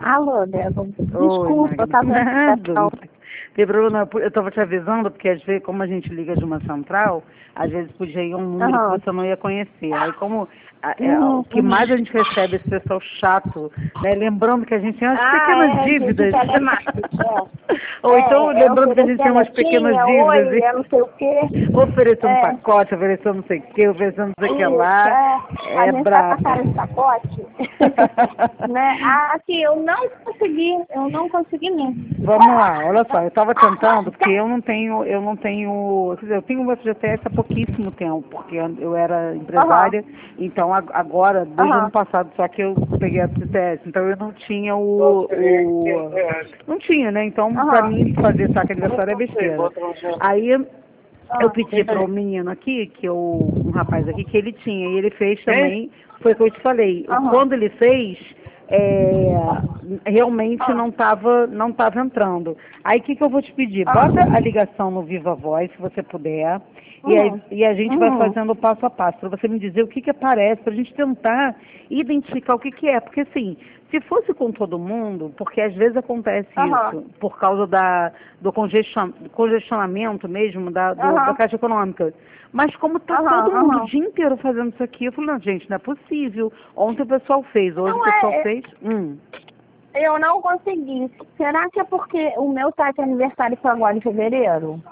Alô, Débora. Oi, Desculpa, eu tava Magda. na Tem problema, eu estava te avisando, porque às vezes, como a gente liga de uma central, às vezes podia ir um número que você não ia conhecer. Aí como o que mais a gente recebe é esse pessoal chato, né? Lembrando que a gente tem umas pequenas de dívidas. telemarketing, Ou então, lembrando que a gente tem umas oferecer pequenas netinha, oi, dívidas. eu não sei o quê. Oferecendo É, pacote, oferecendo não sei o que, oferecendo não sei o que isso, lá. a É gente tá com a brabo. cara de pacote. Né? Assim, eu não consegui mesmo. Vamos lá, olha só, eu estava tentando, porque quer dizer, eu tenho o FGTS há pouquíssimo tempo, porque eu era Aham, empresária, então agora, desde o ano aham, passado, só que eu peguei a FGTS, então eu não tinha não tinha, né? Então, pra aham. mim, fazer saque aniversário é besteira. Aí eu Ah, pedi para o menino aqui, um rapaz aqui, que ele tinha, e ele fez também, foi o que eu te falei. aham, Quando ele fez, é, realmente ah, não tava entrando. Aí o que, que eu vou te pedir? ah. Bota a ligação no Viva Voz, se você puder, Uhum, e a gente vai uhum, fazendo passo a passo, para você me dizer o que, que aparece, para a gente tentar identificar o que, que é. Porque assim, se fosse com todo mundo, porque às vezes acontece aham, isso, por causa do congestionamento mesmo da aham, Caixa Econômica. Mas como está aham, todo mundo o aham. dia inteiro fazendo isso aqui, eu falei, não, gente, não é possível. Ontem o pessoal fez, hoje o Não pessoal é, fez. eu não consegui. Será que é porque o meu tá de aniversário foi agora em fevereiro?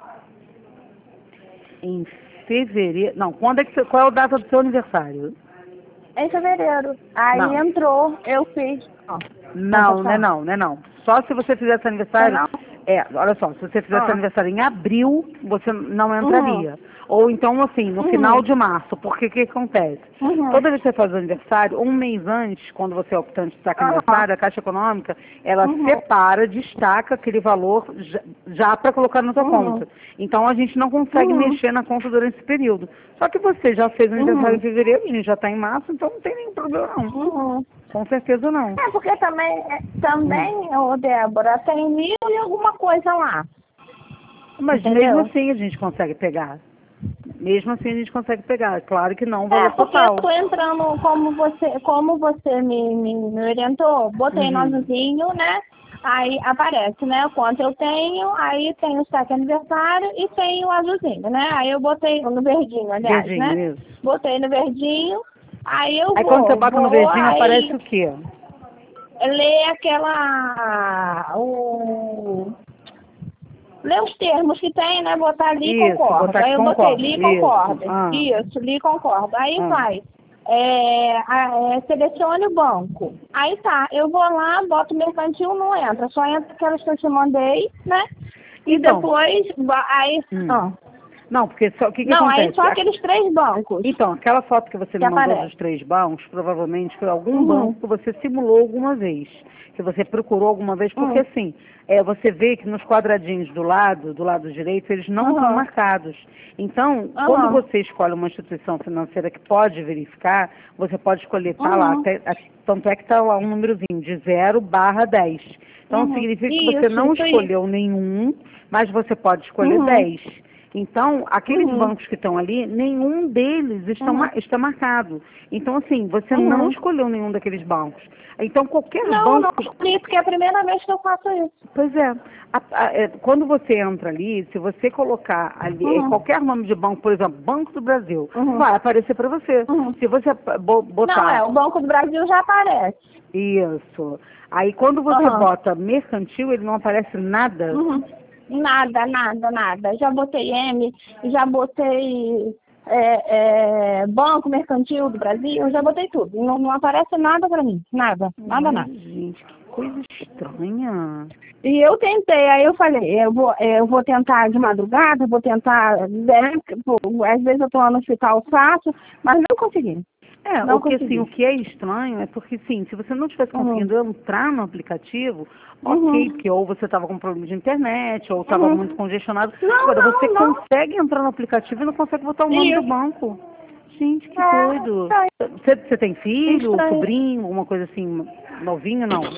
Em fevereiro. Não, qual é a data do seu aniversário? Em fevereiro. Aí Não. entrou, eu fiz. Ó, não, pode Não, não é falar. não, não é não. Só se você fizesse Não, aniversário, não? olha só, se você fizesse Ah, aniversário em abril, você não uhum, entraria. Ou então, assim, no final uhum, de março, porque o que acontece? uhum, Toda vez que você faz aniversário, um mês antes, quando você é optante de saque aham, aniversário, a Caixa Econômica, ela uhum, separa, destaca aquele valor já para colocar na sua uhum, conta. Então, a gente não consegue uhum, mexer na conta durante esse período. Só que você já fez aniversário em uhum, fevereiro, a gente já está em março, então não tem nenhum problema não. uhum. Com certeza não. É porque Hum. também, ô Débora, tem 1.000 e alguma coisa lá. Mas mesmo Entendeu? assim a gente consegue pegar. Mesmo assim a gente consegue pegar. Claro que não o É, valor porque eu total. tô entrando como você me orientou, botei no Uhum. azulzinho, né? Aí aparece, né? Quanto eu tenho, aí tem o saque aniversário e tem o azulzinho, né? Aí eu botei no verdinho, aliás, Verdinho, né? isso. Botei no verdinho, aí eu Aí quando você bota no vou, verdinho aí aparece o quê? ler ler os termos que tem, né? Botar ali e Isso, concordo. botar que Aí eu botei concorda. li e Isso. concordo. Ah, Isso, li e concordo. Aí ah. vai. Selecione o banco. Aí tá, eu vou lá, boto mercantil, não entra. Só entra aquelas que eu te mandei, né? E Então, depois, aí. hum. Ah, Não, porque o que que não, aí acontece? só aqueles 3 bancos Então, aquela foto que você que me mandou dos aparecem. 3 bancos, provavelmente foi algum banco Uhum. que você simulou alguma vez, que você procurou alguma vez, porque Uhum. assim, você vê que nos quadradinhos do lado direito, eles não estão Uhum. marcados. Então, quando Uhum. você escolhe uma instituição financeira que pode verificar, você pode escolher, tá lá, Uhum. tanto é que está lá um númerozinho, de 0/10. Então, Uhum. significa que você não Isso aí. escolheu nenhum, mas você pode escolher Uhum. 10. Então, aqueles Uhum. bancos que estão ali, nenhum deles Uhum. está marcado. Então, assim, você não Uhum. escolheu nenhum daqueles bancos. Então, qualquer Não, não banco. escolhi, porque é a primeira vez que eu faço isso. Pois é, quando você entra ali, se você colocar ali Uhum. qualquer nome de banco, por exemplo, Banco do Brasil, Uhum. vai aparecer para você. Uhum. Se você Não, botar o Banco do Brasil já aparece. isso, aí quando você Uhum. bota mercantil, ele não aparece nada. Uhum. Nada, nada, nada. Já botei M, já botei Banco Mercantil do Brasil, já botei tudo. Não, não aparece nada pra mim. Nada, nada, Ai, nada. gente, que coisa estranha. E eu tentei, aí eu falei, eu vou tentar de madrugada, vou tentar, né, às vezes eu tô lá no hospital fácil, mas não consegui. O Não que assim, o consegui. que é estranho é porque sim, se você não estivesse Uhum. conseguindo entrar no aplicativo, ok, Uhum. porque ou você estava com problema de internet, ou estava muito Uhum. congestionado. Não, Agora, você não, não. consegue entrar no aplicativo e não consegue botar o nome do Isso. banco. Gente, que É, doido. estranho. Você tem filho, Estranho. sobrinho, alguma coisa assim, novinho, não?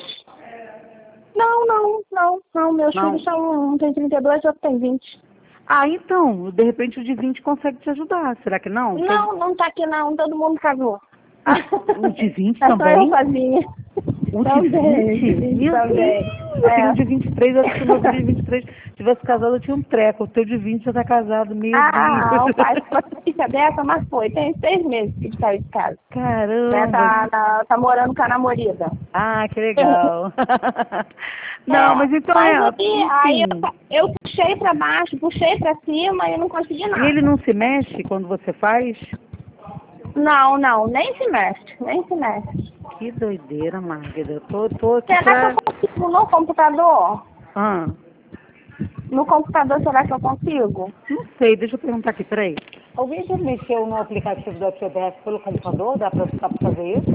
Não, não, não, não. Meus filhos Não? são, um tem 32, outro tem 20. Ah, então, de repente o de 20 consegue te ajudar. Será que não? Não, não tá aqui não, todo mundo casou. Ah, o de 20 É só eu também? sozinha. O de 20? Meu também. Deus, eu tenho um de 23, acho que o meu filho de 23 tivesse casado, eu tinha um treco. O teu de 20 já tá casado, meu Deus. O pai ficou notícia dessa, mas foi. Tem 6 meses que ele saiu de casa. Né? Caramba. Tá morando com a namorada. Ah, que legal. Não, mas então aí eu puxei pra baixo, puxei pra cima e eu não consegui nada. E ele não se mexe quando você faz? Não, nem se mexe, nem se mexe. Que doideira, Magda. Tô aqui Será que eu consigo no computador? Ah. No computador, será que eu consigo? Não sei, deixa eu perguntar aqui, peraí. Alguém já mexeu no aplicativo da TBS pelo computador? Dá pra fazer isso?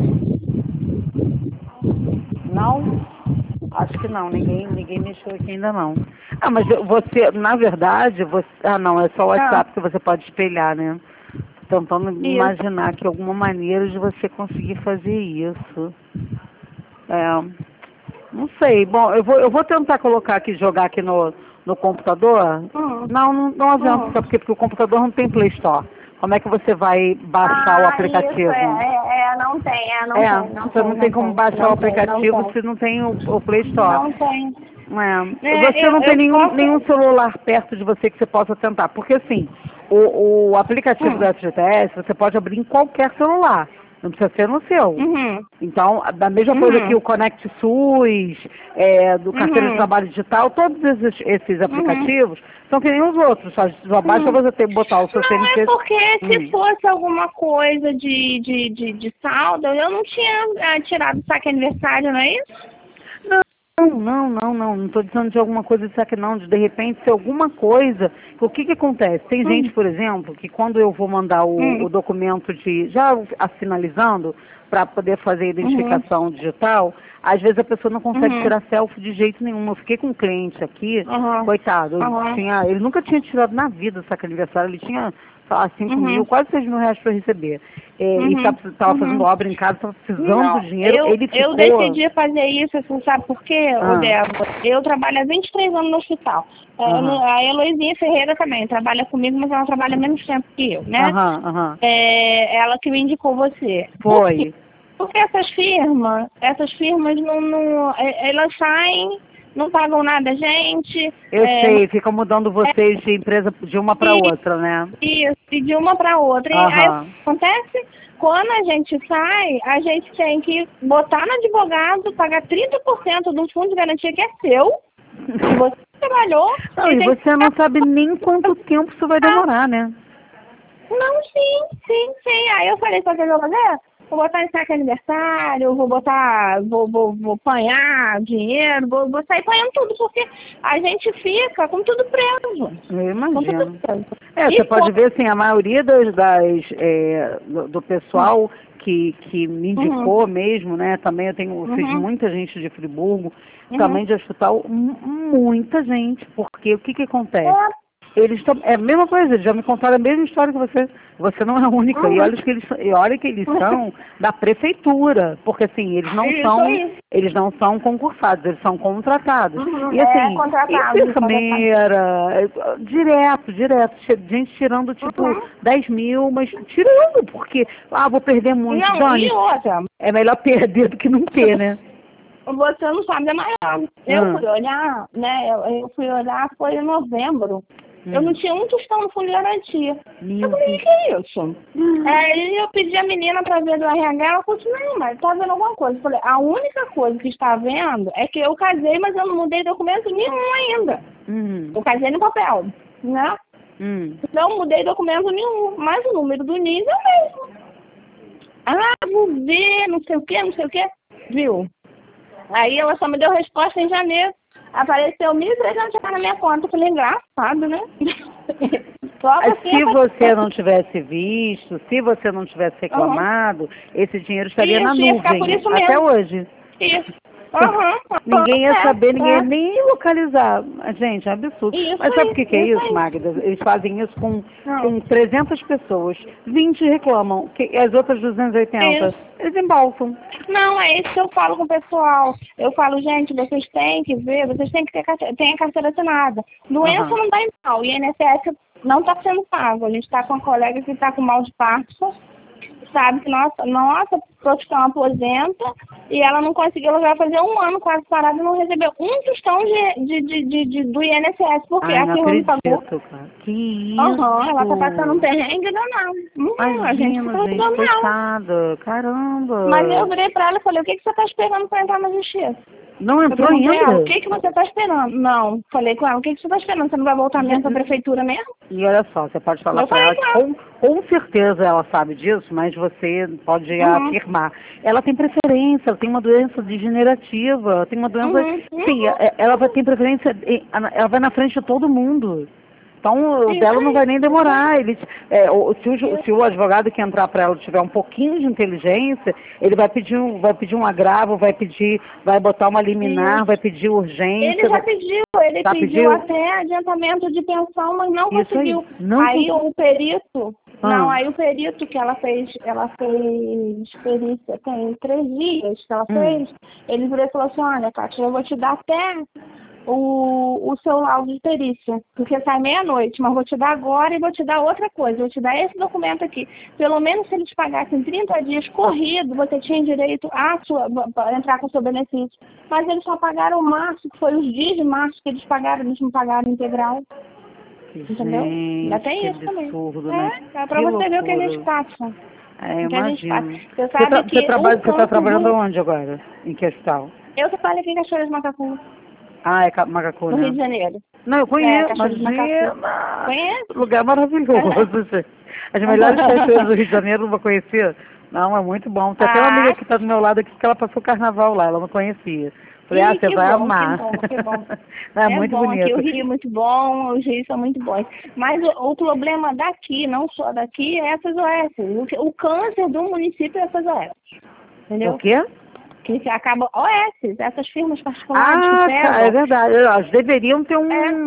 Não? Acho que não, ninguém mexeu aqui ainda não. Ah, mas você, na verdade, não, é só o WhatsApp que você pode espelhar, né? Tentando imaginar que alguma maneira de você conseguir fazer isso. Não sei. Bom, eu vou tentar colocar aqui, jogar aqui no computador. Não adianta, sabe por quê? Porque o computador não tem Play Store. Como é que você vai baixar o aplicativo? Não tem. Você não tem como baixar o aplicativo se não tem o Play Store. Não tem. Você não tem nenhum celular perto de você que você possa tentar. Porque assim, o aplicativo da FGTS você pode abrir em qualquer celular. Não precisa ser no seu. Então, da mesma coisa que o Conect SUS, do Carteira de Trabalho Digital, todos esses aplicativos são que nem os outros. Só basta você botar o seu CNPJ. Não, é porque se fosse alguma coisa de saldo, eu não tinha tirado o saque aniversário, não é isso? Não estou dizendo de alguma coisa de saque não, de repente ser alguma coisa, o que acontece? Tem gente, por exemplo, que quando eu vou mandar o documento já finalizando, para poder fazer a identificação digital, às vezes a pessoa não consegue tirar selfie de jeito nenhum. Eu fiquei com um cliente aqui, coitado, ele nunca tinha tirado na vida o saque aniversário, ele tinha 5 mil, quase 6 mil reais para receber. E estava fazendo obra em casa, estava precisando do dinheiro. Eu decidi fazer isso, assim, sabe por quê, Débora? Eu trabalho há 23 anos no hospital. A Heloisinha Ferreira também trabalha comigo, mas ela trabalha menos tempo que eu, né? Ela que me indicou você. Foi. Porque essas firmas elas saem, não pagam nada a gente. Eu sei, fica mudando vocês de empresa de uma para outra, né? Isso, de uma para outra. E aí o que acontece? Quando a gente sai, a gente tem que botar no advogado, pagar 30% do fundo de garantia que é seu. E você trabalhou. E você não sabe nem quanto tempo isso vai demorar, né? Não, sim. Aí eu falei, sabe o que eu vou fazer? Vou botar em saque aniversário, vou apanhar dinheiro, vou sair apanhando tudo, porque a gente fica com tudo preso. Eu imagino. Você pode ver, assim, a maioria do pessoal que me indicou mesmo, né? Também eu fiz muita gente de Friburgo, também de hospital, muita gente, porque o que acontece? Eles é a mesma coisa, eles já me contaram a mesma história que você. Você não é a única. E olha que eles são da prefeitura. Porque assim, eles não são concursados, eles são contratados. E assim, enfermeira, direto, gente tirando tipo 10 mil, mas tirando, porque, vou perder muito. E outra? É melhor perder do que não ter, né? Você não sabe, é maior. Eu fui olhar, né? Eu fui olhar, foi em novembro. Eu não tinha um tostão no fundo de garantia. Eu falei, que é isso? Aí eu pedi a menina pra ver do RH, ela falou assim, não, mas tá vendo alguma coisa. Eu falei, a única coisa que está vendo é que eu casei, mas eu não mudei documento nenhum ainda. Eu casei no papel, né? Não mudei documento nenhum, mas o número do NIS é o mesmo. Vou ver, não sei o quê. Viu? Aí ela só me deu resposta em janeiro. Apareceu R$1.300 na minha conta. Eu falei, engraçado, né? Se você não tivesse visto, se você não tivesse reclamado, esse dinheiro estaria na nuvem até hoje. Isso. Ninguém ia saber, ninguém ia nem localizar. Gente, é absurdo. Mas sabe o que é isso, Magda? Eles fazem isso com 300 pessoas. 20 reclamam, as outras 280, eles embolsam. Não, é isso que eu falo com o pessoal. Eu falo, gente, vocês têm que ver, vocês têm que ter a carteira assinada. Doença não dá em mal. O INSS não está sendo pago. A gente está com uma colega que está com mal de Parkinson. sabe que nossa profissão aposenta e ela não conseguiu, ela vai fazer 1 ano quase parada e não recebeu um tostão do INSS, porque a firma não pagou. Cara. Que isso? Ela tá passando um perrengue danado. A gente tá ajudando ela. Coitada, caramba. Mas eu virei pra ela e falei, o que você tá esperando pra entrar na justiça? Não entrou ainda? Ela, o que você tá esperando? Não, falei com ela, o que você tá esperando? Você não vai voltar mesmo pra prefeitura mesmo? E olha só, você pode falar pra ela que com certeza ela sabe disso, mas você pode afirmar. Ela tem preferência, ela tem uma doença degenerativa, tem uma doença... Sim, ela vai ter preferência, ela vai na frente de todo mundo. Então, o dela não vai nem demorar. Se o advogado que entrar para ela tiver um pouquinho de inteligência, ele vai pedir um agravo, vai botar uma liminar, vai pedir urgência. Ele já pediu, pediu até adiantamento de pensão, mas não conseguiu. Aí o perito, aí o perito que ela fez perícia, tem 3 dias que ela fez, ele virou e falou assim, olha, Kátia, eu vou te dar até o seu laudo de perícia, porque sai meia-noite, mas vou te dar agora e vou te dar outra coisa, vou te dar esse documento aqui. Pelo menos se eles pagassem 30 dias corrido, você tinha direito a entrar com o seu benefício. Mas eles só pagaram março, que foi os dias de março que eles não pagaram integral. Entendeu? Ainda tem isso também. É pra você ver o que a gente passa. Imagino. Você sabe que você está trabalhando onde agora? Em que hospital? Eu trabalho aqui em Cachoeira de Macacu. É Macacu, no Rio de Janeiro. Não, eu conheço, Conhece? Lugar maravilhoso, gente. As melhores cachoeiras do Rio de Janeiro não vou conhecer. Não, é muito bom. Tem até uma amiga que está do meu lado aqui que ela passou o carnaval lá, ela não conhecia. Falei, você vai amar. Que bom. É muito bom, bonito. Aqui o Rio é muito bom, os rios são muito bons. Mas o problema daqui, não só daqui, é essas OS. O câncer do município é essas OS. Entendeu? O quê? Que acaba OS, essas firmas particulares que pegam. É verdade. Elas deveriam ter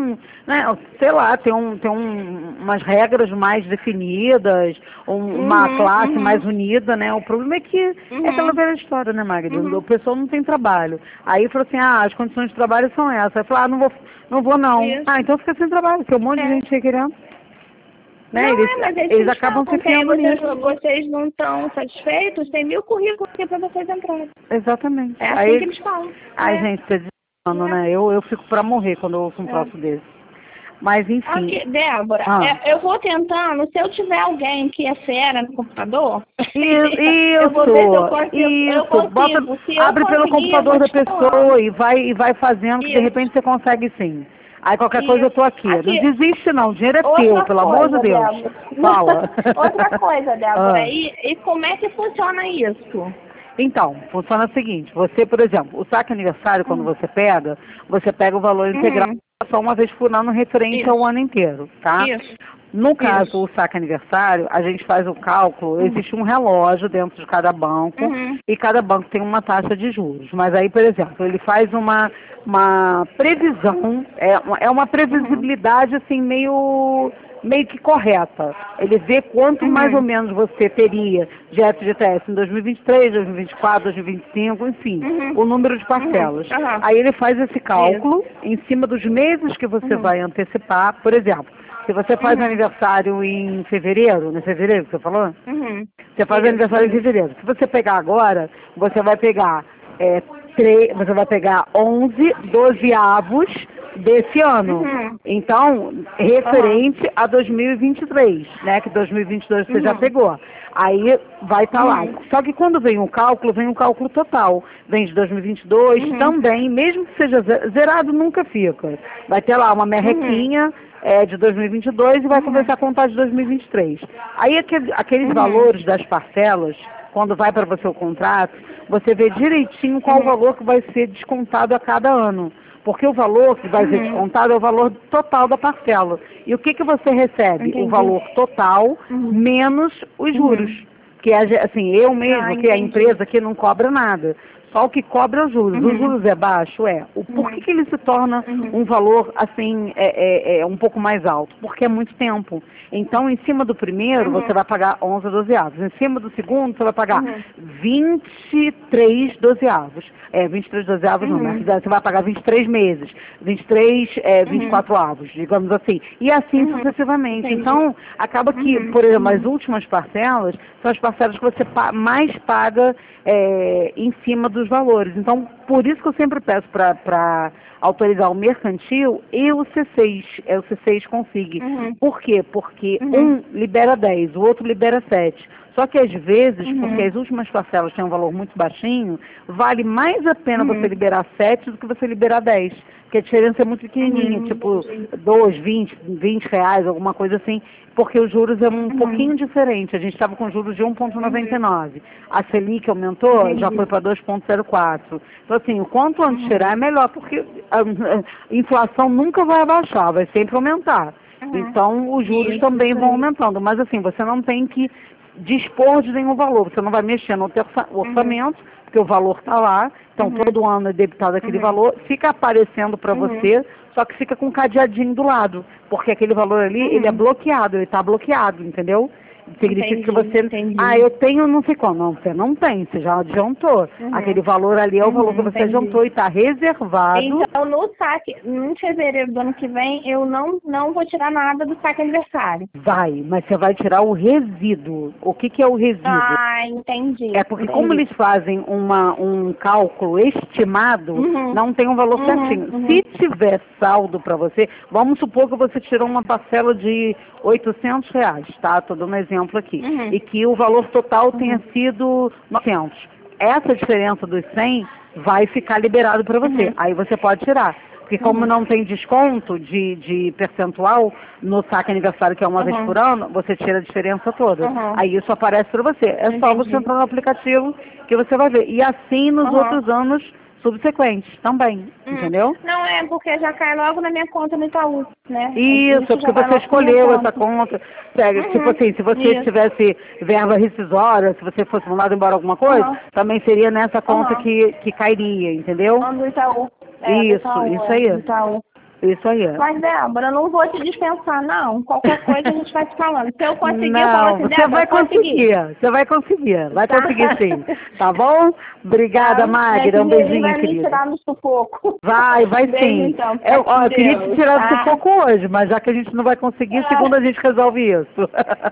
sei lá, ter umas regras mais definidas, uma classe mais unida, né? O problema é que é aquela velha história, né, Magda? O pessoal não tem trabalho. Aí falou assim, as condições de trabalho são essas. Aí falou, não vou não. Isso. Então fica sem trabalho, porque um monte de gente aí querendo. Né? Mas eles acabam se fiando nisso. Vocês não estão satisfeitos, tem 1000 currículos aqui para vocês entrarem. Exatamente. É assim que eles falam. Gente, você dizendo, né? Eu fico pra morrer quando eu ouço um troço desse. Mas, enfim. Aqui, Débora, eu vou tentando, se eu tiver alguém que é fera no computador, eu vou ver se eu consigo. Abre pelo computador da pessoa e vai fazendo, que de repente você consegue sim. Aí qualquer coisa eu tô aqui. Não desiste não, o dinheiro é teu, pelo amor de Deus. Débora. Fala. Outra coisa, Débora, e como é que funciona isso? Então, funciona o seguinte, você, por exemplo, o saque aniversário, quando você pega o valor integral só uma vez por ano referente ao ano inteiro, tá? Isso. No caso, o saque aniversário, a gente faz o cálculo, existe um relógio dentro de cada banco, e cada banco tem uma taxa de juros. Mas aí, por exemplo, ele faz uma previsão, é uma previsibilidade assim meio que correta. Ele vê quanto mais ou menos você teria de FGTS em 2023, 2024, 2025, enfim, o número de parcelas. Aí ele faz esse cálculo em cima dos meses que você vai antecipar. Por exemplo, se você faz aniversário em fevereiro, não é fevereiro que você falou? Você faz aniversário em fevereiro. Se você pegar agora, você vai pegar 11 dozeavos desse ano. Então, referente a 2023, né? Que 2022 você já pegou. Aí vai estar lá. Só que quando vem um cálculo total. Vem de 2022 também, mesmo que seja zerado, nunca fica. Vai ter lá uma merrequinha de 2022 e vai começar a contar de 2023. Aí aqueles valores das parcelas, quando vai para você o contrato, você vê direitinho qual o valor que vai ser descontado a cada ano. Porque o valor que vai ser descontado é o valor total da parcela. E o que você recebe? Entendi. O valor total menos os juros. Que assim, eu mesmo, que a empresa aqui não cobra nada. Só o que cobra é os juros. Os juros é baixo? É. Por que ele se torna um valor, assim, um pouco mais alto? Porque é muito tempo. Então, em cima do primeiro, você vai pagar 11 dozeavos. Em cima do segundo, você vai pagar 23 dozeavos. 23 dozeavos não, né? Você vai pagar 23 meses. 24 avos, digamos assim. E assim sucessivamente. Entendi. Então, acaba que, por exemplo, as últimas parcelas são as parcelas que você mais paga em cima dos valores. Então, por isso que eu sempre peço para autorizar o mercantil e o C6, o C6 Config. Por quê? Porque um libera 10, o outro libera 7. Só que às vezes, porque as últimas parcelas têm um valor muito baixinho, vale mais a pena você liberar 7 do que você liberar 10. Porque a diferença é muito pequenininha, tipo 2, 20 reais, alguma coisa assim, porque os juros é um pouquinho diferente. A gente estava com juros de 1,99. A Selic aumentou, já foi para 2,04. Então, assim, o quanto antes tirar é melhor, porque a inflação nunca vai abaixar, vai sempre aumentar. Então, os juros também vão aumentando. Mas, assim, você não tem que dispor de nenhum valor. Você não vai mexer no teu orçamento, porque o valor está lá. Então, todo ano é debitado aquele valor. Fica aparecendo para você, só que fica com um cadeadinho do lado. Porque aquele valor ali, ele é bloqueado, ele está bloqueado, entendeu? Significa que você... eu tenho não sei qual. Não, você não tem, você já adiantou. Aquele valor ali é o valor que você adiantou e está reservado. Então, no saque, em fevereiro do ano que vem, eu não vou tirar nada do saque aniversário. Vai, mas você vai tirar o resíduo. O que é o resíduo? Ah, entendi. É porque como eles fazem um cálculo estimado, não tem um valor certinho. Se tiver saldo para você, vamos supor que você tirou uma parcela de R$800, tá? Estou dando um exemplo aqui. E que o valor total tenha sido 900. Essa diferença dos 100 vai ficar liberado para você. Aí você pode tirar. Porque como não tem desconto de percentual no saque aniversário, que é uma vez por ano, você tira a diferença toda. Aí isso aparece para você. É só você entrar no aplicativo que você vai ver. E assim nos outros anos subsequentes também, entendeu? Não, porque já cai logo na minha conta no Itaú, né? Isso, porque você escolheu essa conta. Sério, tipo assim, se você tivesse verba rescisória, se você fosse mandado embora alguma coisa, também seria nessa conta que cairia, entendeu? Do Itaú. Isso aí. Isso aí. Mas, Débora, eu não vou te dispensar, não. Qualquer coisa a gente vai te falando. Se eu conseguir, não, eu falo assim, você vai conseguir. Você vai conseguir. Vai conseguir sim. Tá bom? Obrigada, Magda. Um beijinho, vai querida. Me tirar no sufoco. Vai sim. Então, eu queria te tirar do sufoco hoje, mas já que a gente não vai conseguir, segunda a gente resolve isso.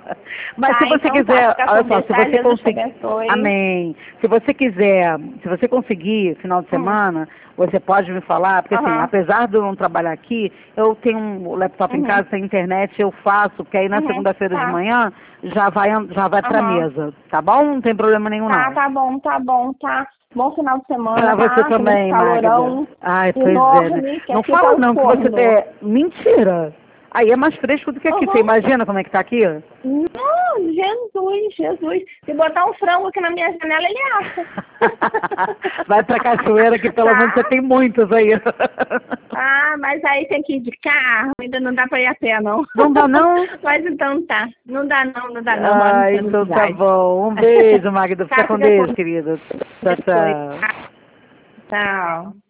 Mas se você quiser, olha só, se você conseguir. Amém. Se você quiser, se você conseguir, final de semana, você pode me falar, porque assim, apesar de eu não trabalhar aqui, eu tenho um laptop em casa, tem internet, eu faço, porque aí na segunda-feira de manhã já vai pra mesa, tá bom? Não tem problema nenhum, não. Tá bom. Bom final de semana. Pra você também, Magda. Ai, pois enorme, né? Não fala não que você é... Mentira! Aí é mais fresco do que aqui. Você imagina como é que tá aqui? Não, Jesus. Se botar um frango aqui na minha janela, ele acha. Vai pra cachoeira que pelo menos você tem muitos aí. Mas aí tem que ir de carro, ainda não dá pra ir a pé, não. Não dá, não? Mas então tá. Não dá, não. Então tá bom. Um beijo, Magda. Fica com Deus, querida. Tchau. Tchau.